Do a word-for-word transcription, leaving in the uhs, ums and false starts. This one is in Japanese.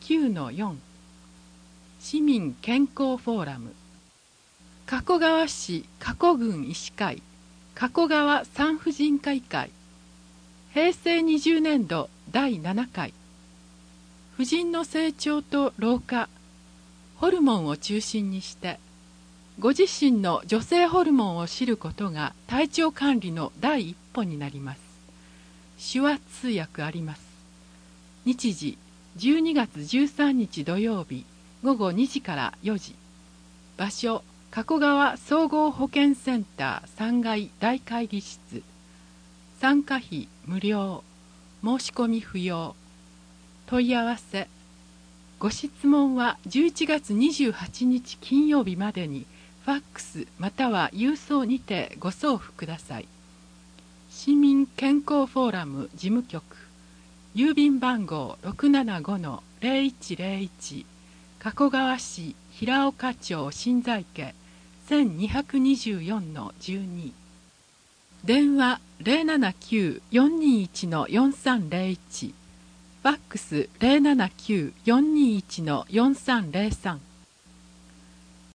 きゅうのよん 市民健康フォーラム加古川市加古郡医師会加古川産婦人科医会へいせいにじゅうねんどだいななかい婦人の成長と老化ホルモンを中心にしてご自身の女性ホルモンを知ることが体調管理の第一歩になります。手話通訳あります。日時じゅうにがつじゅうさんにち土曜日ごごにじからよじ。場所加古川総合保健センターさんがい大会議室。参加費無料。申し込み不要。問い合わせ。ご質問はじゅういちがつにじゅうはちにち金曜日までにファックスまたは郵送にてご送付ください。市民健康フォーラム事務局郵便番号 ろくななごのぜろいちぜろいち 加古川市平岡町新在家 せんにひゃくにじゅうよんのじゅうに 電話 ゼロななきゅう よんにいち よんさんぜろいちファックス ゼロななきゅう よんにいち よんさんぜろさん